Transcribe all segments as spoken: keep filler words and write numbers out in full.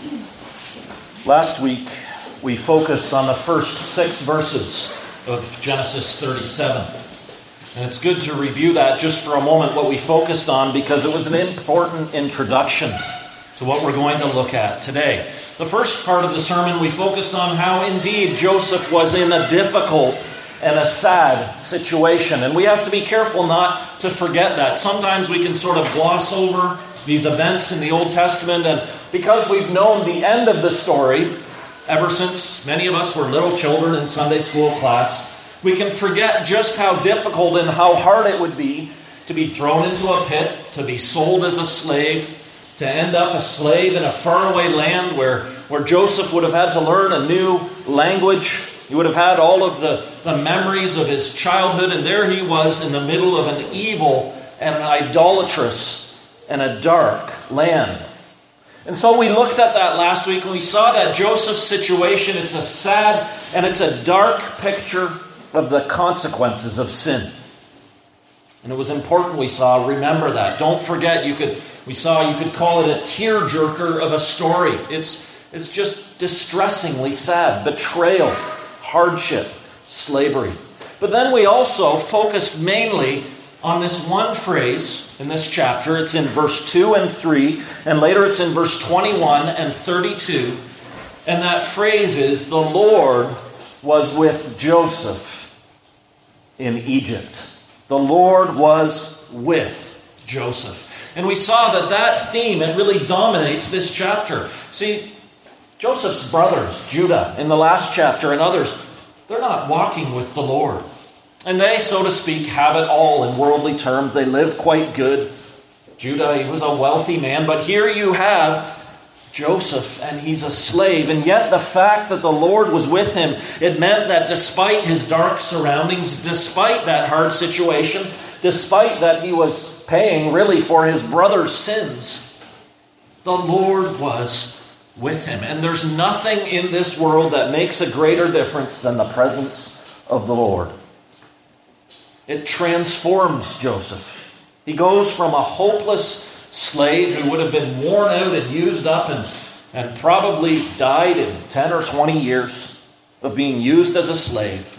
Last week, we focused on the first six verses of Genesis thirty-seven. And it's good to review that just for a moment, what we focused on, because it was an important introduction to what we're going to look at today. The first part of the sermon, we focused on how indeed Joseph was in a difficult and a sad situation. And we have to be careful not to forget that. Sometimes we can sort of gloss over these events in the Old Testament, and because we've known the end of the story ever since many of us were little children in Sunday school class, we can forget just how difficult and how hard it would be to be thrown into a pit, to be sold as a slave, to end up a slave in a faraway land where, where Joseph would have had to learn a new language. He would have had all of the, the memories of his childhood, and there he was in the middle of an evil and an idolatrous and a dark land. And so we looked at that last week, and we saw that Joseph's situation is a sad and it's a dark picture of the consequences of sin. And it was important, we saw, remember that. Don't forget, you could we saw you could call it a tearjerker of a story. It's, it's just distressingly sad. Betrayal, hardship, slavery. But then we also focused mainly on this one phrase in this chapter. It's in verse two and three, and later it's in verse twenty-one and thirty-two. And that phrase is, the Lord was with Joseph in Egypt. The Lord was with Joseph. And we saw that that theme, it really dominates this chapter. See, Joseph's brothers, Judah, in the last chapter, and others, they're not walking with the Lord. And they, so to speak, have it all in worldly terms. They live quite good. Judah, he was a wealthy man. But here you have Joseph, and he's a slave. And yet the fact that the Lord was with him, it meant that despite his dark surroundings, despite that hard situation, despite that he was paying really for his brother's sins, the Lord was with him. And there's nothing in this world that makes a greater difference than the presence of the Lord. It transforms Joseph. He goes from a hopeless slave who would have been worn out and used up and, and probably died in ten or twenty years of being used as a slave,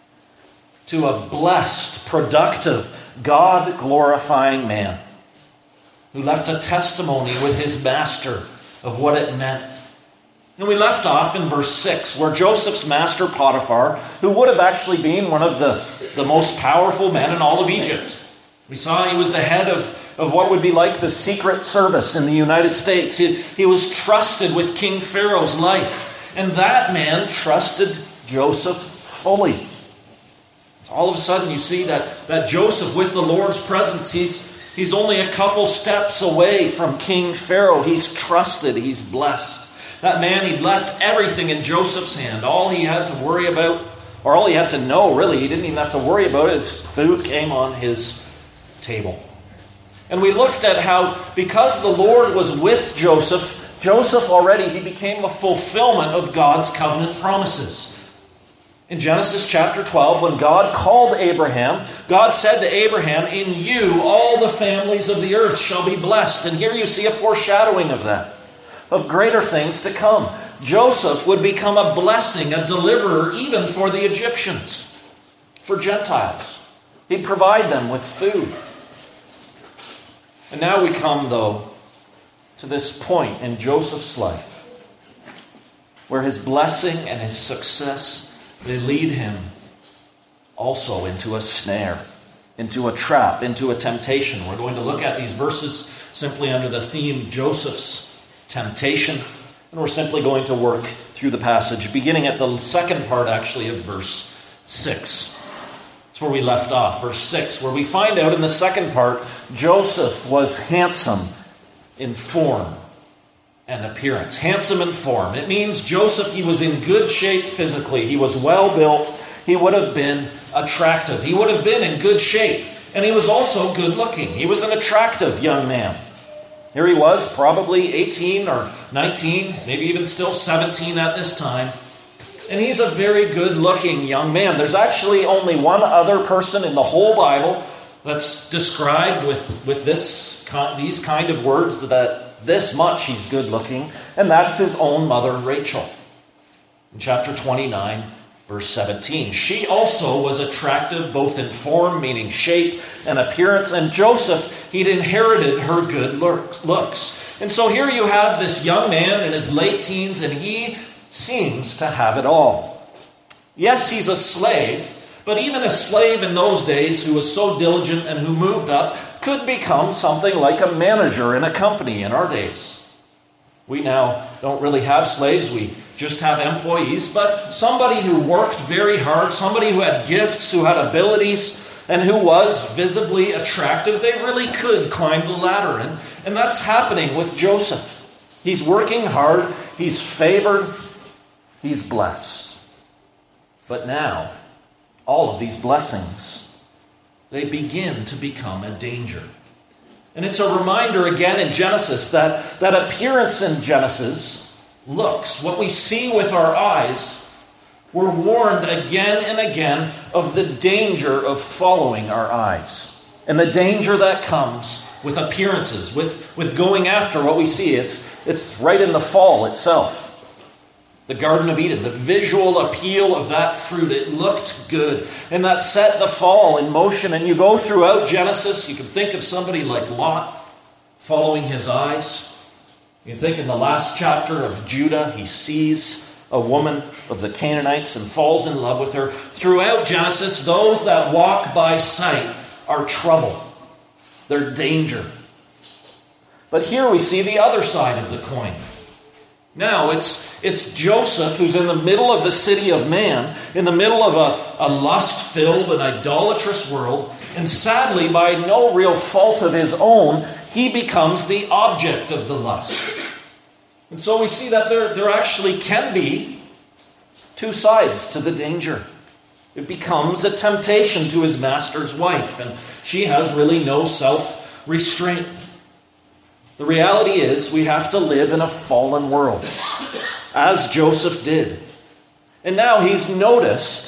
to a blessed, productive, God-glorifying man who left a testimony with his master of what it meant. And we left off in verse six, where Joseph's master Potiphar, who would have actually been one of the, the most powerful men in all of Egypt. We saw he was the head of, of what would be like the Secret Service in the United States. He, he was trusted with King Pharaoh's life. And that man trusted Joseph fully. So all of a sudden you see that, that Joseph, with the Lord's presence, he's, he's only a couple steps away from King Pharaoh. He's trusted, he's blessed. That man, he'd left everything in Joseph's hand. All he had to worry about, or all he had to know, really, he didn't even have to worry about it, his food came on his table. And we looked at how, because the Lord was with Joseph, Joseph already, he became a fulfillment of God's covenant promises. In Genesis chapter twelve, when God called Abraham, God said to Abraham, "In you all the families of the earth shall be blessed." And here you see a foreshadowing of that, of greater things to come. Joseph would become a blessing, a deliverer, even for the Egyptians, for Gentiles. He'd provide them with food. And now we come, though, to this point in Joseph's life where his blessing and his success, they lead him also into a snare, into a trap, into a temptation. We're going to look at these verses simply under the theme Joseph's temptation, and we're simply going to work through the passage, beginning at the second part, actually, of verse six. That's where we left off, verse six, where we find out in the second part, Joseph was handsome in form and appearance. Handsome in form. It means Joseph, he was in good shape physically. He was well built. He would have been attractive. He would have been in good shape. And he was also good looking. He was an attractive young man. Here he was, probably eighteen or nineteen, maybe even still seventeen at this time. And he's a very good-looking young man. There's actually only one other person in the whole Bible that's described with, with this these kind of words that this much he's good looking, and that's his own mother, Rachel. In chapter twenty-nine, verse seventeen, she also was attractive both in form, meaning shape, and appearance, and Joseph, he'd inherited her good looks. And so here you have this young man in his late teens, and he seems to have it all. Yes, he's a slave, but even a slave in those days who was so diligent and who moved up could become something like a manager in a company in our days. We now don't really have slaves, we just have employees, but somebody who worked very hard, somebody who had gifts, who had abilities, and who was visibly attractive, they really could climb the ladder. And, and that's happening with Joseph. He's working hard, he's favored, he's blessed. But now, all of these blessings, they begin to become a danger. And it's a reminder again in Genesis that that appearance in Genesis, looks, what we see with our eyes, we're warned again and again of the danger of following our eyes. And the danger that comes with appearances, with, with going after what we see. It's, it's right in the fall itself. The Garden of Eden, the visual appeal of that fruit, it looked good. And that set the fall in motion. And you go throughout Genesis, you can think of somebody like Lot following his eyes. You can think in the last chapter of Judah, he sees a woman of the Canaanites and falls in love with her. Throughout Genesis, those that walk by sight are trouble. They're danger. But here we see the other side of the coin. Now it's it's Joseph who's in the middle of the city of man, in the middle of a, a lust-filled and idolatrous world, and sadly, by no real fault of his own, he becomes the object of the lust. And so we see that there, there actually can be two sides to the danger. It becomes a temptation to his master's wife, and she has really no self-restraint. The reality is we have to live in a fallen world, as Joseph did. And now he's noticed,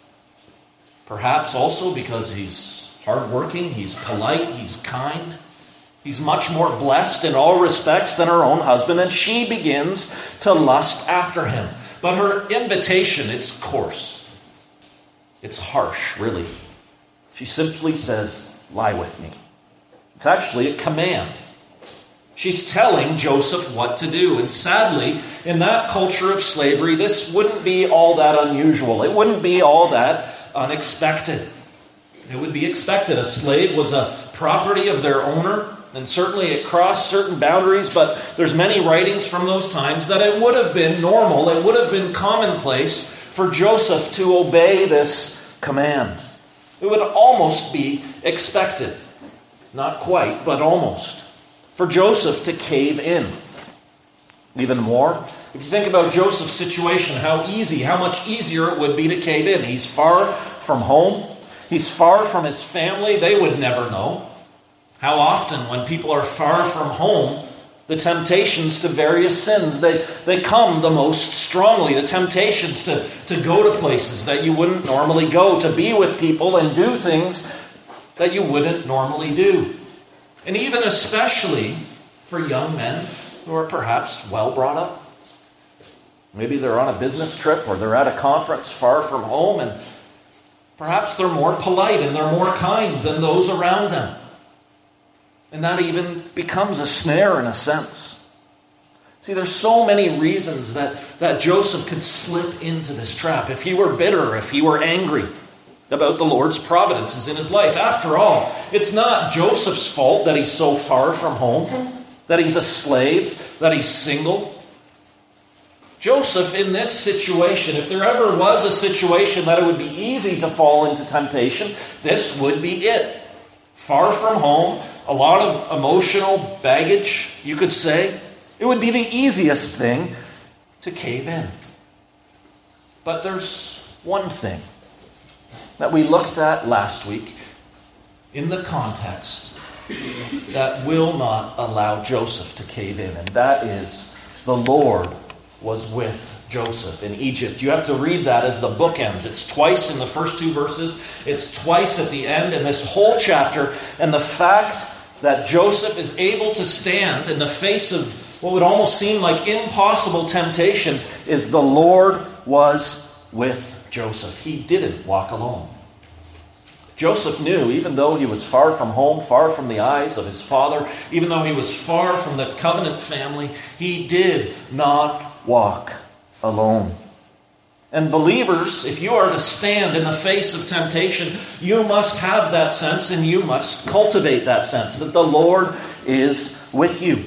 perhaps also because he's hardworking, he's polite, he's kind. He's much more blessed in all respects than her own husband, and she begins to lust after him. But her invitation, it's coarse. It's harsh, really. She simply says, lie with me. It's actually a command. She's telling Joseph what to do. And sadly, in that culture of slavery, this wouldn't be all that unusual. It wouldn't be all that unexpected. It would be expected. A slave was a property of their owner, and certainly it crossed certain boundaries, but there's many writings from those times that it would have been normal, it would have been commonplace for Joseph to obey this command. It would almost be expected. Not quite, but almost. For Joseph to cave in. Even more, if you think about Joseph's situation, how easy, how much easier it would be to cave in. He's far from home. He's far from his family. They would never know. How often when people are far from home, the temptations to various sins, they, they come the most strongly. The temptations to, to go to places that you wouldn't normally go, to be with people and do things that you wouldn't normally do. And even especially for young men who are perhaps well brought up. Maybe they're on a business trip or they're at a conference far from home, and perhaps they're more polite and they're more kind than those around them. And that even becomes a snare in a sense. See, there's so many reasons that, that Joseph could slip into this trap. If he were bitter, if he were angry about the Lord's providences in his life. After all, it's not Joseph's fault that he's so far from home, that he's a slave, that he's single. Joseph, in this situation, if there ever was a situation that it would be easy to fall into temptation, this would be it. Far from home, a lot of emotional baggage, you could say. It would be the easiest thing to cave in. But there's one thing that we looked at last week in the context that will not allow Joseph to cave in, and that is the Lord was with Joseph in Egypt. You have to read that as the bookends. It's twice in the first two verses. It's twice at the end in this whole chapter. And the fact that Joseph is able to stand in the face of what would almost seem like impossible temptation is the Lord was with Joseph. He didn't walk alone. Joseph knew, even though he was far from home, far from the eyes of his father, even though he was far from the covenant family, he did not walk alone. And believers, if you are to stand in the face of temptation, you must have that sense and you must cultivate that sense that the Lord is with you.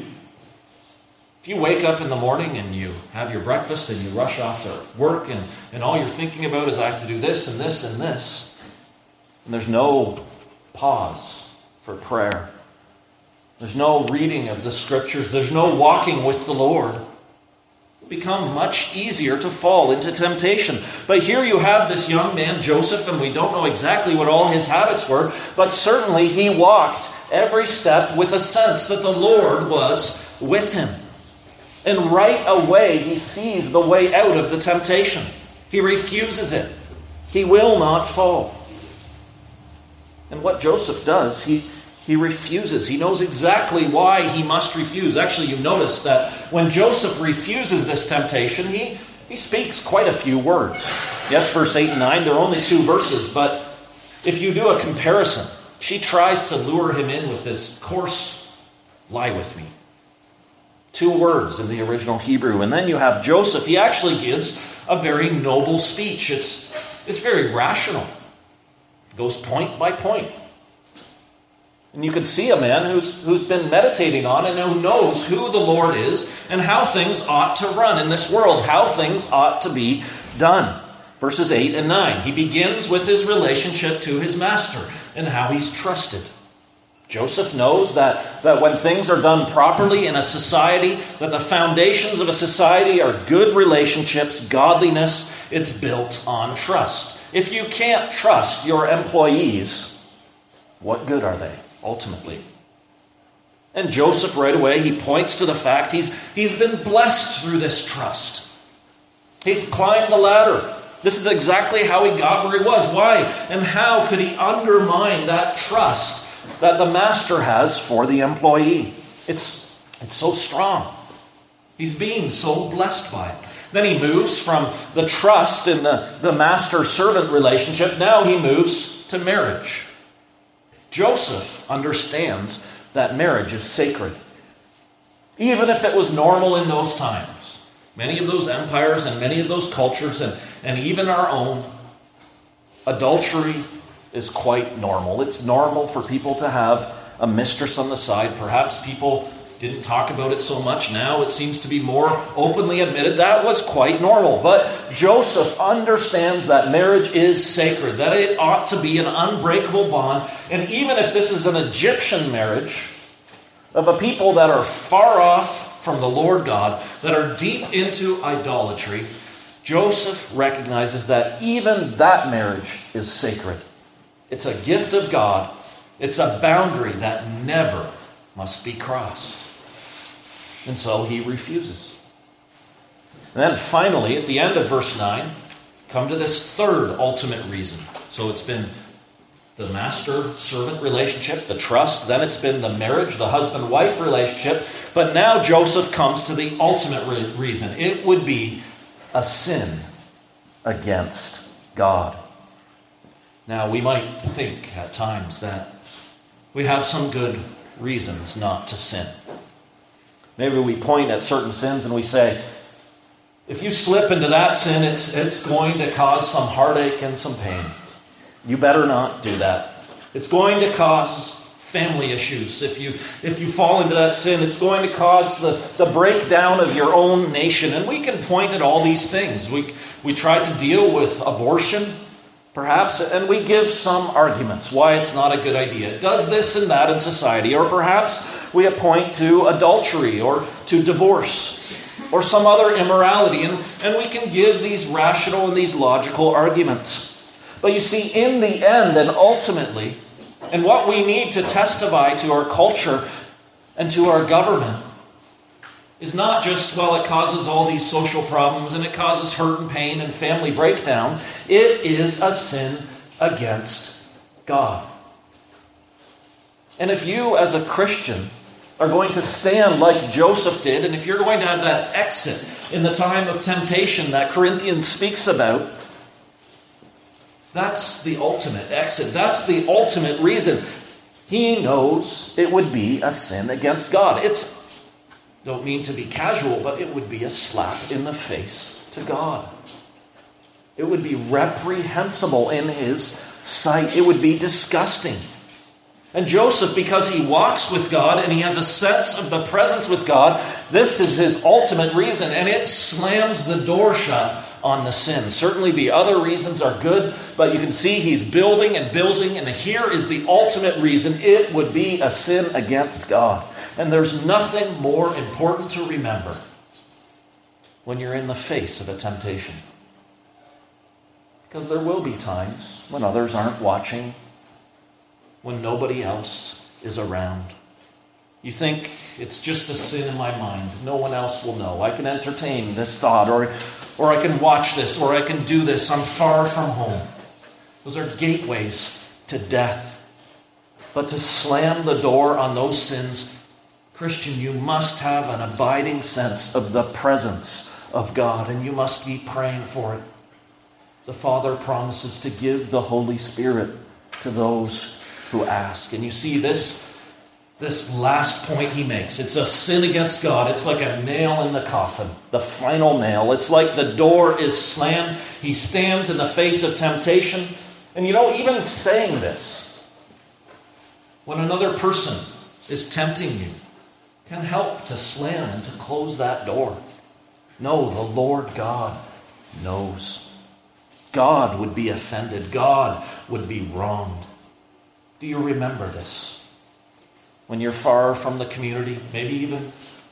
If you wake up in the morning and you have your breakfast and you rush off to work and, and all you're thinking about is I have to do this and this and this, and there's no pause for prayer, there's no reading of the Scriptures, there's no walking with the Lord, become much easier to fall into temptation. But here you have this young man, Joseph, and we don't know exactly what all his habits were, but certainly he walked every step with a sense that the Lord was with him. And right away he sees the way out of the temptation. He refuses it. He will not fall. And what Joseph does, he He refuses. He knows exactly why he must refuse. Actually, you notice that when Joseph refuses this temptation, he, he speaks quite a few words. Yes, verse eight and nine, they're only two verses, but if you do a comparison, she tries to lure him in with this coarse lie with me. Two words in the original Hebrew. And then you have Joseph. He actually gives a very noble speech. It's, it's very rational. It goes point by point. And you can see a man who's, who's been meditating on and who knows who the Lord is and how things ought to run in this world, how things ought to be done. Verses eight and nine. He begins with his relationship to his master and how he's trusted. Joseph knows that, that when things are done properly in a society, that the foundations of a society are good relationships, godliness. It's built on trust. If you can't trust your employees, what good are they? Ultimately. And Joseph right away, he points to the fact he's, he's been blessed through this trust. He's climbed the ladder. This is exactly how he got where he was. Why? And how could he undermine that trust that the master has for the employee? It's, it's so strong. He's being so blessed by it. Then he moves from the trust in the, the master-servant relationship. Now he moves to marriage. Joseph understands that marriage is sacred. Even if it was normal in those times. Many of those empires and many of those cultures and, and even our own, adultery is quite normal. It's normal for people to have a mistress on the side. Perhaps people didn't talk about it so much. Now it seems to be more openly admitted. That was quite normal. But Joseph understands that marriage is sacred, that it ought to be an unbreakable bond. And even if this is an Egyptian marriage of a people that are far off from the Lord God, that are deep into idolatry, Joseph recognizes that even that marriage is sacred. It's a gift of God. It's a boundary that never must be crossed. And so he refuses. And then finally, at the end of verse nine, come to this third ultimate reason. So it's been the master-servant relationship, the trust. Then it's been the marriage, the husband-wife relationship. But now Joseph comes to the ultimate re- reason. It would be a sin against God. Now, we might think at times that we have some good reasons not to sin. Maybe we point at certain sins and we say, if you slip into that sin, it's, it's going to cause some heartache and some pain. You better not do that. It's going to cause family issues. If you if you fall into that sin, it's going to cause the, the breakdown of your own nation. And we can point at all these things. We, we try to deal with abortion, perhaps, and we give some arguments why it's not a good idea. It does this and that in society. Or perhaps we point to adultery or to divorce or some other immorality. And, and we can give these rational and these logical arguments. But you see, in the end and ultimately, and what we need to testify to our culture and to our government is not just, well, it causes all these social problems and it causes hurt and pain and family breakdown. It is a sin against God. And if you, as a Christian, are going to stand like Joseph did, and if you're going to have that exit in the time of temptation that Corinthians speaks about, that's the ultimate exit. That's the ultimate reason. He knows it would be a sin against God. It's, don't mean to be casual, but it would be a slap in the face to God. It would be reprehensible in his sight. It would be disgusting. And Joseph, because he walks with God and he has a sense of the presence with God, this is his ultimate reason, and it slams the door shut on the sin. Certainly the other reasons are good, but you can see he's building and building, and here is the ultimate reason. It would be a sin against God. And there's nothing more important to remember when you're in the face of a temptation. Because there will be times when others aren't watching, when nobody else is around. You think it's just a sin in my mind. No one else will know. I can entertain this thought, or, or I can watch this, or I can do this. I'm far from home. Those are gateways to death. But to slam the door on those sins, Christian, you must have an abiding sense of the presence of God, and you must be praying for it. The Father promises to give the Holy Spirit to those who ask. And you see this, this last point he makes. It's a sin against God. It's like a nail in the coffin, the final nail. It's like the door is slammed. He stands in the face of temptation. And you know, even saying this, when another person is tempting you, can help to slam and to close that door. No, the Lord God knows. God would be offended. God would be wronged. Do you remember this? When you're far from the community, maybe even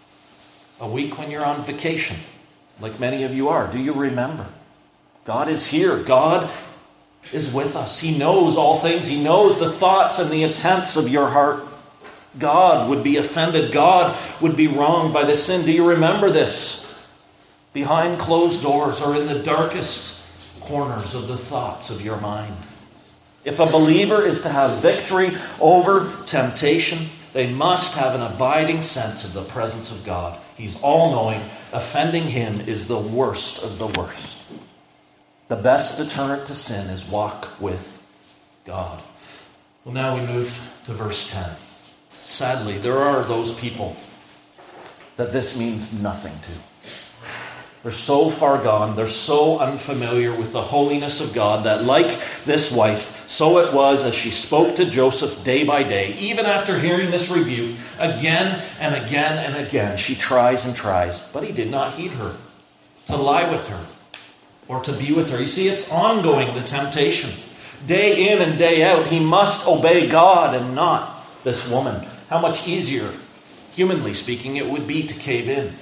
a week when you're on vacation, like many of you are, do you remember? God is here. God is with us. He knows all things. He knows the thoughts and the intents of your heart. God would be offended. God would be wronged by this sin. Do you remember this? Behind closed doors or in the darkest corners of the thoughts of your mind. If a believer is to have victory over temptation, they must have an abiding sense of the presence of God. He's all-knowing. Offending him is the worst of the worst. The best deterrent to sin is walk with God. Well, now we move to verse ten. Sadly, there are those people that this means nothing to. They're so far gone, they're so unfamiliar with the holiness of God that, like this wife, so it was as she spoke to Joseph day by day. Even after hearing this rebuke, again and again and again, she tries and tries, but he did not heed her, to lie with her or to be with her. You see, it's ongoing, the temptation. Day in and day out, he must obey God and not this woman. How much easier, humanly speaking, it would be to cave in.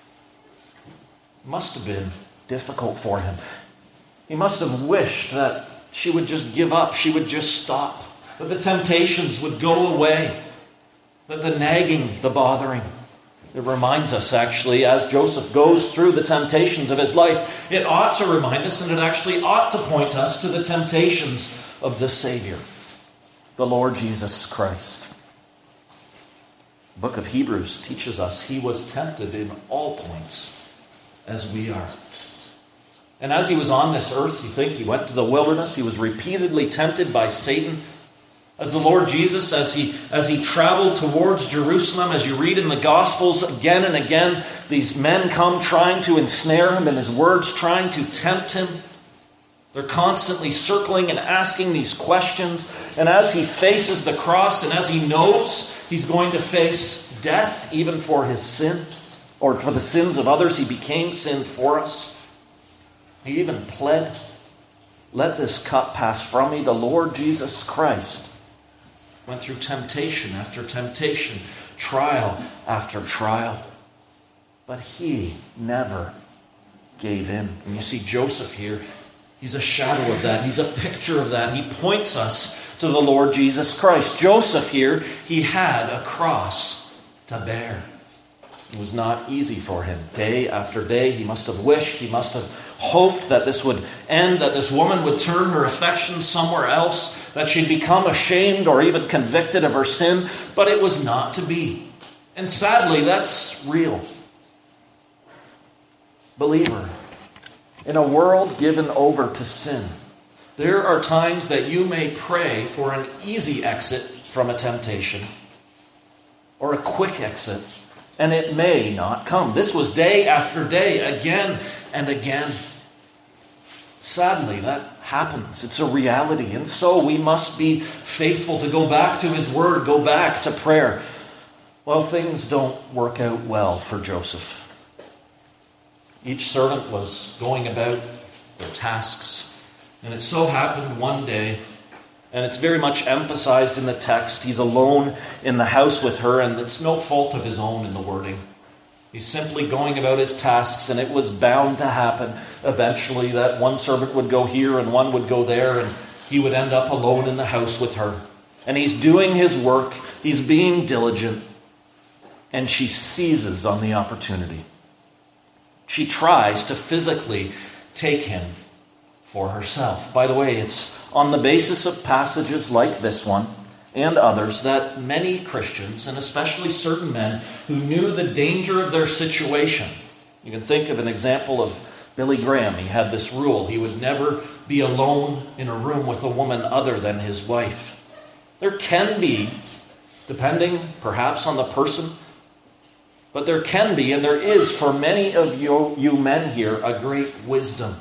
Must have been difficult for him. He must have wished that she would just give up. She would just stop. That the temptations would go away. That the nagging, the bothering. It reminds us, actually, as Joseph goes through the temptations of his life, it ought to remind us, and it actually ought to point us to the temptations of the Savior, the Lord Jesus Christ. The book of Hebrews teaches us he was tempted in all points as we are. And as he was on this earth, you think he went to the wilderness, he was repeatedly tempted by Satan. As the Lord Jesus, as he, as he traveled towards Jerusalem, as you read in the Gospels again and again, these men come trying to ensnare him in his words, trying to tempt him. They're constantly circling and asking these questions. And as he faces the cross, and as he knows he's going to face death, even for his sin, or for the sins of others, he became sin for us. He even pled, "Let this cup pass from me." The Lord Jesus Christ went through temptation after temptation, trial after trial. But he never gave in. And you see Joseph here, he's a shadow of that. He's a picture of that. He points us to the Lord Jesus Christ. Joseph here, he had a cross to bear. It was not easy for him. Day after day, he must have wished, he must have hoped that this would end, that this woman would turn her affections somewhere else, that she'd become ashamed or even convicted of her sin, but it was not to be. And sadly, that's real. Believer, in a world given over to sin, there are times that you may pray for an easy exit from a temptation or a quick exit, and it may not come. This was day after day, again and again. Sadly, that happens. It's a reality. And so we must be faithful to go back to his word, go back to prayer. Well, things don't work out well for Joseph. Each servant was going about their tasks. And it so happened one day, and it's very much emphasized in the text, he's alone in the house with her, and it's no fault of his own in the wording. He's simply going about his tasks, and it was bound to happen eventually that one servant would go here and one would go there, and he would end up alone in the house with her. And he's doing his work, he's being diligent, and she seizes on the opportunity. She tries to physically take him for herself. By the way, it's on the basis of passages like this one and others that many Christians, and especially certain men who knew the danger of their situation. You can think of an example of Billy Graham. He had this rule. He would never be alone in a room with a woman other than his wife. There can be, depending perhaps on the person, but there can be, and there is for many of you, you men here, a great wisdom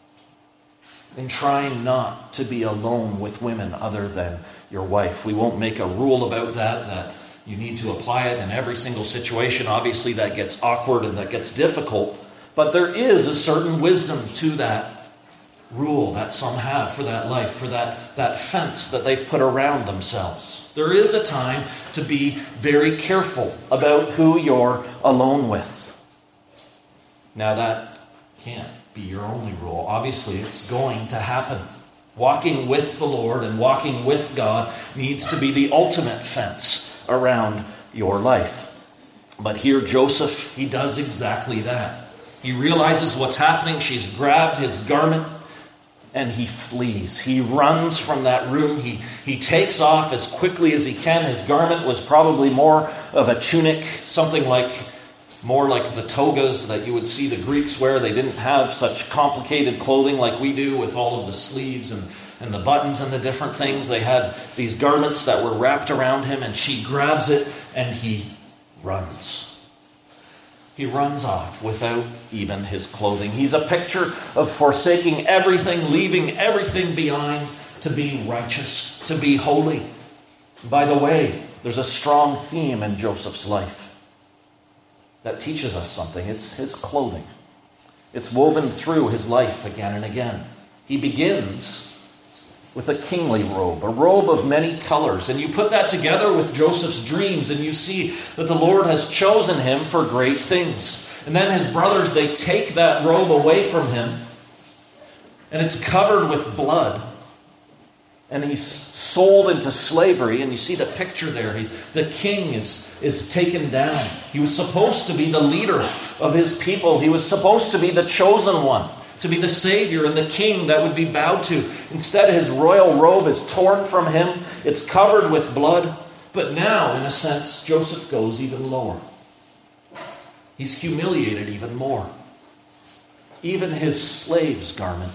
in trying not to be alone with women other than your wife. We won't make a rule about that, that you need to apply it in every single situation. Obviously, that gets awkward and that gets difficult. But there is a certain wisdom to that rule that some have for that life, for that, that fence that they've put around themselves. There is a time to be very careful about who you're alone with. Now, that can't be your only rule. Obviously, it's going to happen. Walking with the Lord and walking with God needs to be the ultimate fence around your life. But here, Joseph, he does exactly that. He realizes what's happening. She's grabbed his garment and he flees. He runs from that room. He, he takes off as quickly as he can. His garment was probably more of a tunic, something like more like the togas that you would see the Greeks wear. They didn't have such complicated clothing like we do with all of the sleeves and, and the buttons and the different things. They had these garments that were wrapped around him, and she grabs it and he runs. He runs off without even his clothing. He's a picture of forsaking everything, leaving everything behind to be righteous, to be holy. By the way, there's a strong theme in Joseph's life that teaches us something. It's his clothing. It's woven through his life again and again. He begins with a kingly robe, a robe of many colors. And you put that together with Joseph's dreams, and you see that the Lord has chosen him for great things. And then his brothers, they take that robe away from him, and it's covered with blood. And he's sold into slavery. And you see the picture there. He, the king is, is taken down. He was supposed to be the leader of his people. He was supposed to be the chosen one, to be the savior and the king that would be bowed to. Instead, his royal robe is torn from him. It's covered with blood. But now, in a sense, Joseph goes even lower. He's humiliated even more. Even his slave's garment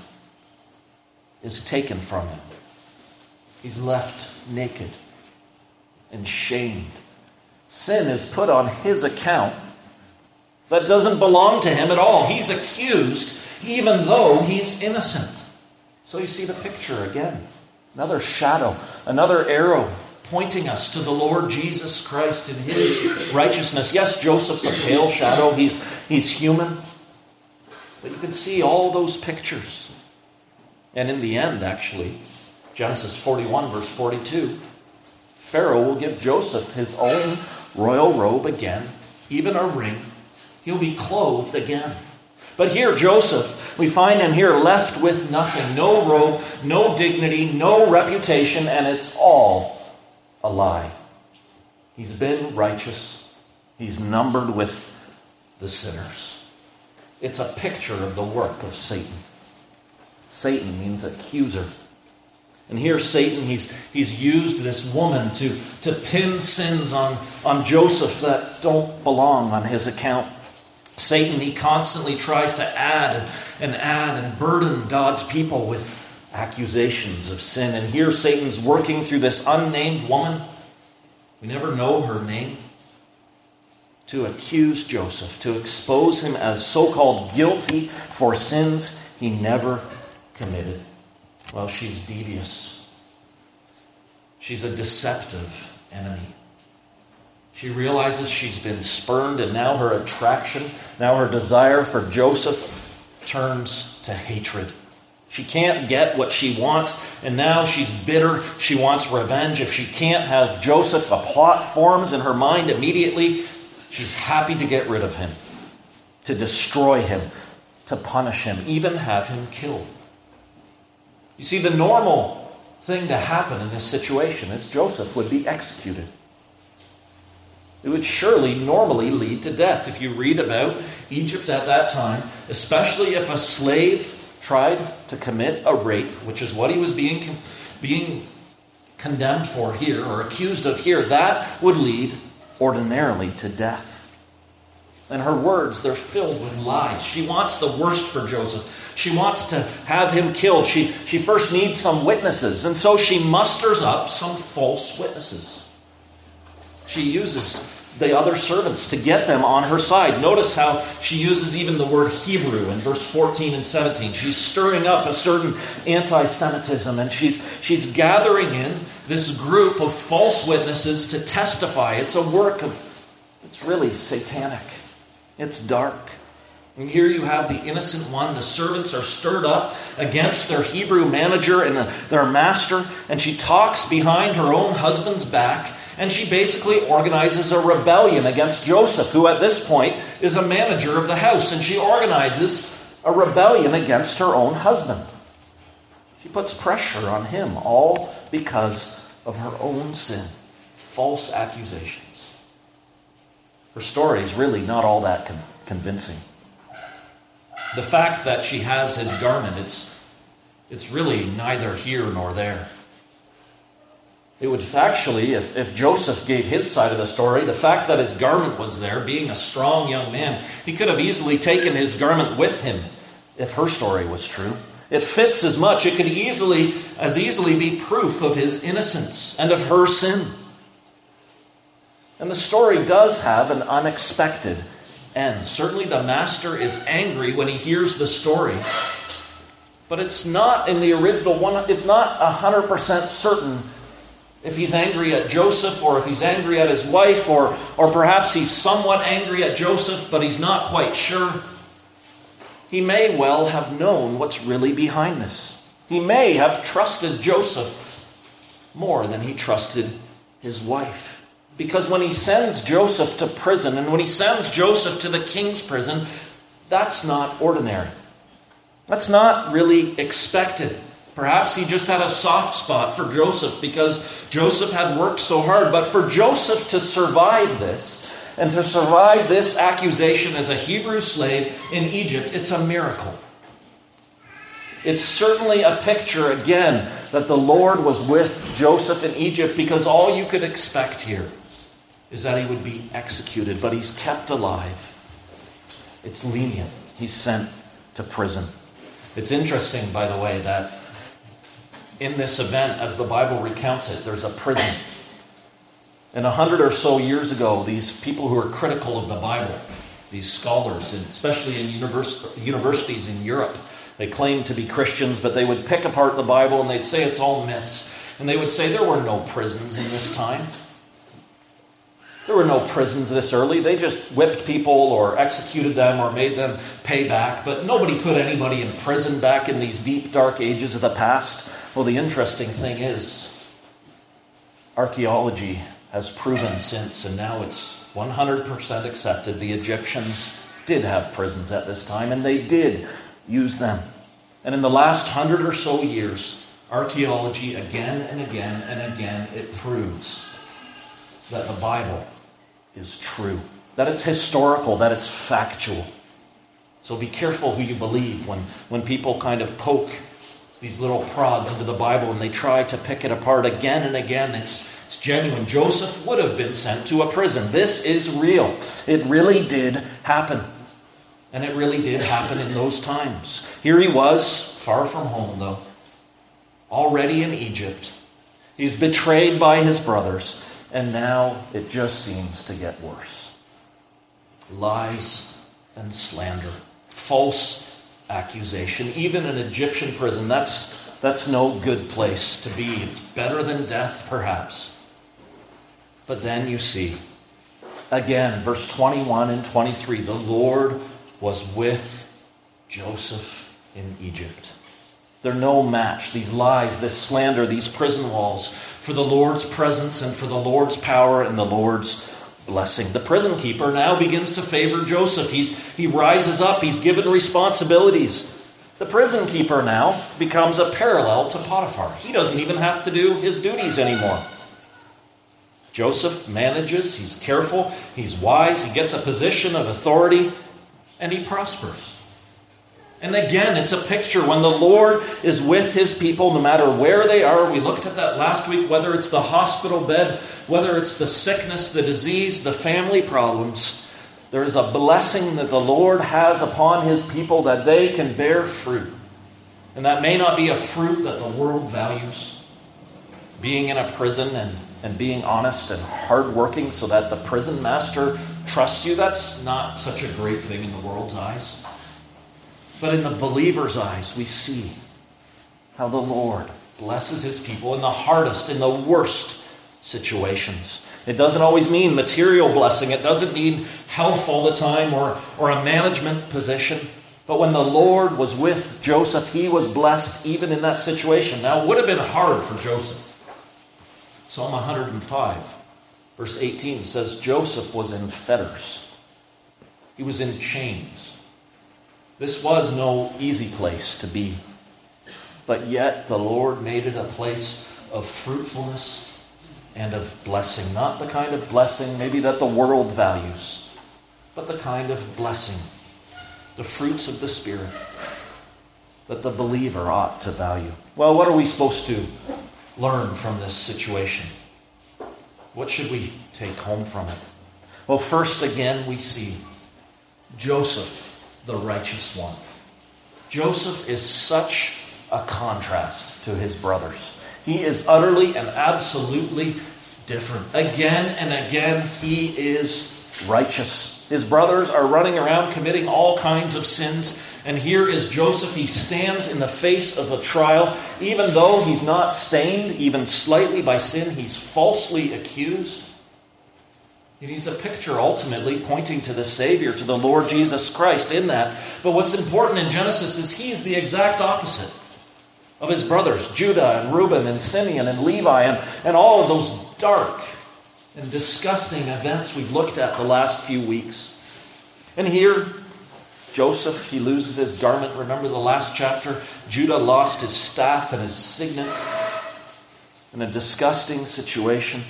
is taken from him. He's left naked and shamed. Sin is put on his account that doesn't belong to him at all. He's accused even though he's innocent. So you see the picture again. Another shadow, another arrow pointing us to the Lord Jesus Christ and his righteousness. Yes, Joseph's a pale shadow. He's, he's human. But you can see all those pictures. And in the end, actually, Genesis forty-one, verse forty-two, Pharaoh will give Joseph his own royal robe again, even a ring. He'll be clothed again. But here, Joseph, we find him here left with nothing. No robe, no dignity, no reputation, and it's all a lie. He's been righteous. He's numbered with the sinners. It's a picture of the work of Satan. Satan means accuser. And here Satan, he's, he's used this woman to, to pin sins on, on Joseph that don't belong on his account. Satan, he constantly tries to add and add and burden God's people with accusations of sin. And here Satan's working through this unnamed woman. We never know her name. To accuse Joseph, to expose him as so-called guilty for sins he never committed. Well, she's devious. She's a deceptive enemy. She realizes she's been spurned, and now her attraction, now her desire for Joseph turns to hatred. She can't get what she wants, and now she's bitter. She wants revenge. If she can't have Joseph, a plot forms in her mind immediately. She's happy to get rid of him, to destroy him, to punish him, even have him killed. You see, the normal thing to happen in this situation is Joseph would be executed. It would surely normally lead to death. If you read about Egypt at that time, especially if a slave tried to commit a rape, which is what he was being, being condemned for here, or accused of here, that would lead ordinarily to death. And her words, they're filled with lies. She wants the worst for Joseph. She wants to have him killed. She, she first needs some witnesses, and so she musters up some false witnesses. She uses the other servants to get them on her side. Notice how she uses even the word Hebrew in verse fourteen and seventeen. She's stirring up a certain anti-Semitism, and she's, she's gathering in this group of false witnesses to testify. It's a work of, it's really satanic. It's dark. And here you have the innocent one. The servants are stirred up against their Hebrew manager and their master, and she talks behind her own husband's back. And she basically organizes a rebellion against Joseph, who at this point is a manager of the house. And she organizes a rebellion against her own husband. She puts pressure on him, all because of her own sin. False accusations. Her story is really not all that con- convincing. The fact that she has his garment, it's, it's really neither here nor there. It would actually, if, if Joseph gave his side of the story, the fact that his garment was there, being a strong young man, he could have easily taken his garment with him if her story was true. It fits as much. It could easily, as easily be proof of his innocence and of her sin. And the story does have an unexpected end. Certainly the master is angry when he hears the story. But it's not in the original one, it's not one hundred percent certain if he's angry at Joseph or if he's angry at his wife, or, or perhaps he's somewhat angry at Joseph, but he's not quite sure. He may well have known what's really behind this. He may have trusted Joseph more than he trusted his wife. Because when he sends Joseph to prison, and when he sends Joseph to the king's prison, that's not ordinary. That's not really expected. Perhaps he just had a soft spot for Joseph because Joseph had worked so hard. But for Joseph to survive this, and to survive this accusation as a Hebrew slave in Egypt, it's a miracle. It's certainly a picture, again, that the Lord was with Joseph in Egypt, because all you could expect here is that he would be executed, but he's kept alive. It's lenient. He's sent to prison. It's interesting, by the way, that in this event, as the Bible recounts it, there's a prison. And a hundred or so years ago, these people who are critical of the Bible, these scholars, and especially in univers- universities in Europe, they claimed to be Christians, but they would pick apart the Bible and they'd say it's all myths. And they would say there were no prisons in this time. There were no prisons this early. They just whipped people or executed them or made them pay back. But nobody put anybody in prison back in these deep, dark ages of the past. Well, the interesting thing is, archaeology has proven since, and now it's one hundred percent accepted, the Egyptians did have prisons at this time, and they did use them. And in the last hundred or so years, archaeology again and again and again, it proves that the Bible is true. that it's historical, that it's factual. So be careful who you believe when, when people kind of poke these little prods into the Bible and they try to pick it apart again and again. It's, it's genuine. Joseph would have been sent to a prison. This is real. It really did happen. And it really did happen in those times. Here he was, far from home though, already in Egypt. He's betrayed by his brothers, and now it just seems to get worse. Lies and slander, false accusation, even an Egyptian prison, that's, that's no good place to be. It's better than death, perhaps. But then you see, again, verse twenty-one and twenty-three, the Lord was with Joseph in Egypt. They're no match, these lies, this slander, these prison walls, for the Lord's presence and for the Lord's power and the Lord's blessing. The prison keeper now begins to favor Joseph. He's, he rises up, he's given responsibilities. The prison keeper now becomes a parallel to Potiphar. He doesn't even have to do his duties anymore. Joseph manages, he's careful, he's wise, he gets a position of authority, and he prospers. And again, it's a picture when the Lord is with his people, no matter where they are. We looked at that last week, whether it's the hospital bed, whether it's the sickness, the disease, the family problems. There is a blessing that the Lord has upon his people that they can bear fruit. And that may not be a fruit that the world values. Being in a prison and, and being honest and hardworking so that the prison master trusts you, that's not such a great thing in the world's eyes. But in the believer's eyes, we see how the Lord blesses his people in the hardest, in the worst situations. It doesn't always mean material blessing. It doesn't mean health all the time or, or a management position. But when the Lord was with Joseph, he was blessed even in that situation. Now, it would have been hard for Joseph. Psalm one hundred five, verse eighteen says, Joseph was in fetters. He was in chains. This was no easy place to be. But yet the Lord made it a place of fruitfulness and of blessing. Not the kind of blessing maybe that the world values, but the kind of blessing, the fruits of the Spirit, that the believer ought to value. Well, what are we supposed to learn from this situation? What should we take home from it? Well, first again we see Joseph, the righteous one. Joseph is such a contrast to his brothers. He is utterly and absolutely different. Again and again, he is righteous. His brothers are running around committing all kinds of sins. And here is Joseph. He stands in the face of a trial. Even though he's not stained even slightly by sin, he's falsely accused. And he's a picture ultimately pointing to the Savior, to the Lord Jesus Christ in that. But what's important in Genesis is he's the exact opposite of his brothers, Judah and Reuben and Simeon and Levi and, and all of those dark and disgusting events we've looked at the last few weeks. And here, Joseph, he loses his garment. Remember the last chapter? Judah lost his staff and his signet in a disgusting situation.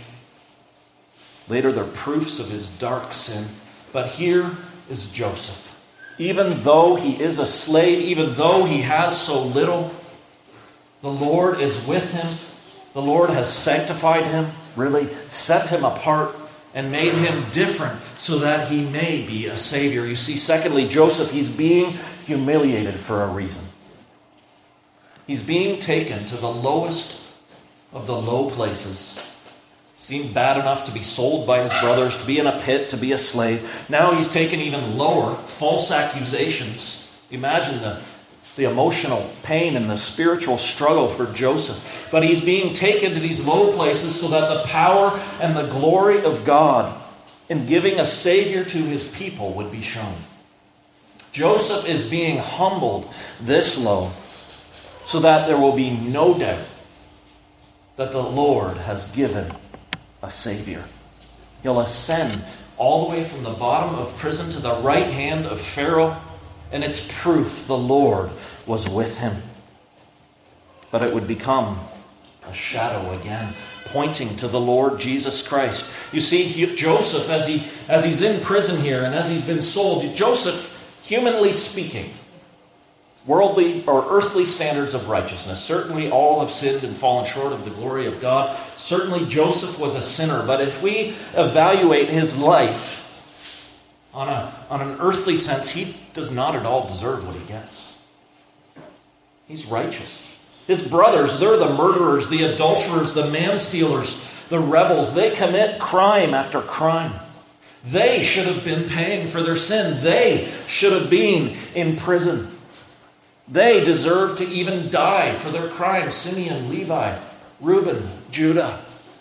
Later, they're proofs of his dark sin. But here is Joseph. Even though he is a slave, even though he has so little, the Lord is with him. The Lord has sanctified him, really set him apart, and made him different so that he may be a Savior. You see, secondly, Joseph, he's being humiliated for a reason. He's being taken to the lowest of the low places. Seemed bad enough to be sold by his brothers, to be in a pit, to be a slave. Now he's taken even lower, false accusations. Imagine the, the emotional pain and the spiritual struggle for Joseph. But he's being taken to these low places so that the power and the glory of God in giving a Savior to his people would be shown. Joseph is being humbled this low so that there will be no doubt that the Lord has given a Savior. He'll ascend all the way from the bottom of prison to the right hand of Pharaoh, and it's proof the Lord was with him. But it would become A shadow again, pointing to the Lord Jesus Christ. You see, he, Joseph, as he as he's in prison here and as he's been sold, Joseph, humanly speaking, worldly or earthly standards of righteousness, certainly all have sinned and fallen short of the glory of God. Certainly Joseph was a sinner, but if we evaluate his life on a on an earthly sense, he does not at all deserve what he gets. He's righteous. His brothers, they're the murderers, the adulterers, the man-stealers, the rebels. They commit crime after crime. They should have been paying for their sin. They should have been in prison. They deserve to even die for their crimes. Simeon, Levi, Reuben, Judah.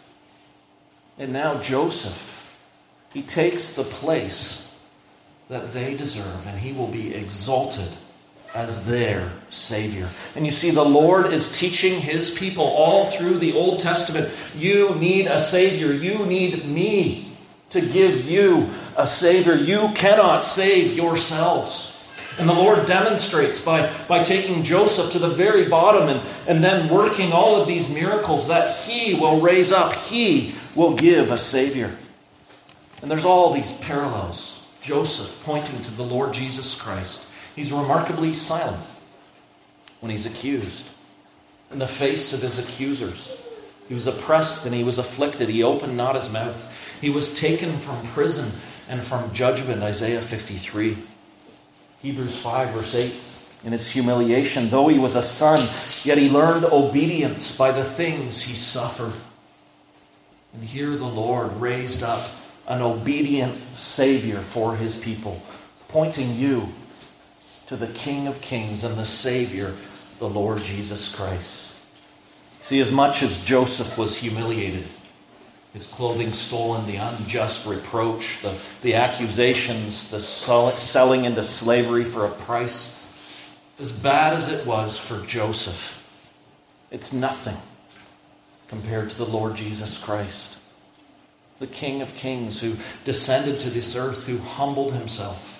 And now Joseph, he takes the place that they deserve, and he will be exalted as their Savior. And you see, the Lord is teaching his people all through the Old Testament. You need a Savior. You need me to give you a Savior. You cannot save yourselves. And the Lord demonstrates by, by taking Joseph to the very bottom and, and then working all of these miracles that he will raise up. He will give a Savior. And there's all these parallels. Joseph pointing to the Lord Jesus Christ. He's remarkably silent when he's accused. In the face of his accusers. He was oppressed and he was afflicted. He opened not his mouth. He was taken from prison and from judgment. Isaiah fifty-three. Hebrews five verse eight. In his humiliation, though he was a son, yet he learned obedience by the things he suffered. And here the Lord raised up an obedient Savior for his people, pointing you to the King of Kings and the Savior, the Lord Jesus Christ. See, as much as Joseph was humiliated, his clothing stolen, the unjust reproach, the, the accusations, the selling into slavery for a price, as bad as it was for Joseph, it's nothing compared to the Lord Jesus Christ, the King of Kings who descended to this earth, who humbled himself,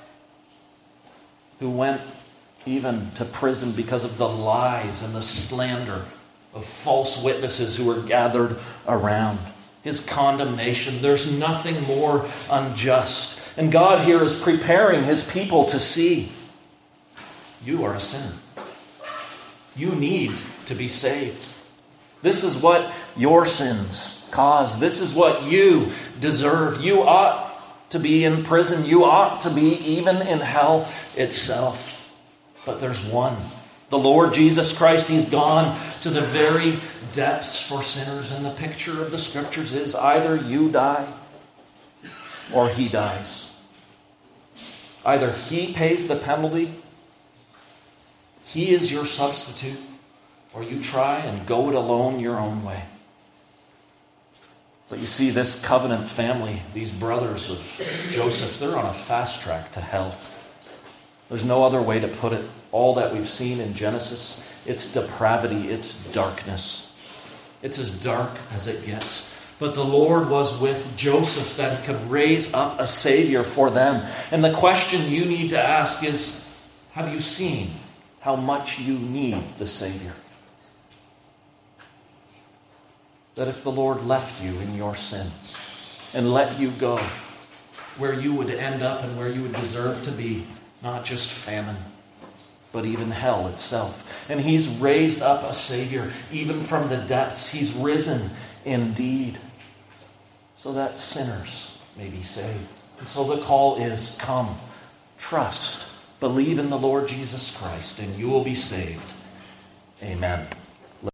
who went even to prison because of the lies and the slander of false witnesses who were gathered around. His condemnation, there's nothing more unjust. And God here is preparing his people to see, you are a sinner. You need to be saved. This is what your sins cause. This is what you deserve. You ought to be in prison. You ought to be even in hell itself. But there's one. The Lord Jesus Christ. He's gone to the very depths for sinners. And the picture of the Scriptures is either you die or he dies. Either he pays the penalty, he is your substitute, or you try and go it alone your own way. But you see, this covenant family, these brothers of Joseph, they're on a fast track to hell. There's no other way to put it. All that we've seen in Genesis, it's depravity, it's darkness. It's as dark as it gets. But the Lord was with Joseph that he could raise up a Savior for them. And the question you need to ask is, have you seen how much you need the Savior? That if the Lord left you in your sin and let you go where you would end up and where you would deserve to be, not just famine, but even hell itself. And he's raised up a Savior even from the depths. He's risen indeed so that sinners may be saved. And so the call is, come, trust, believe in the Lord Jesus Christ, and you will be saved. Amen.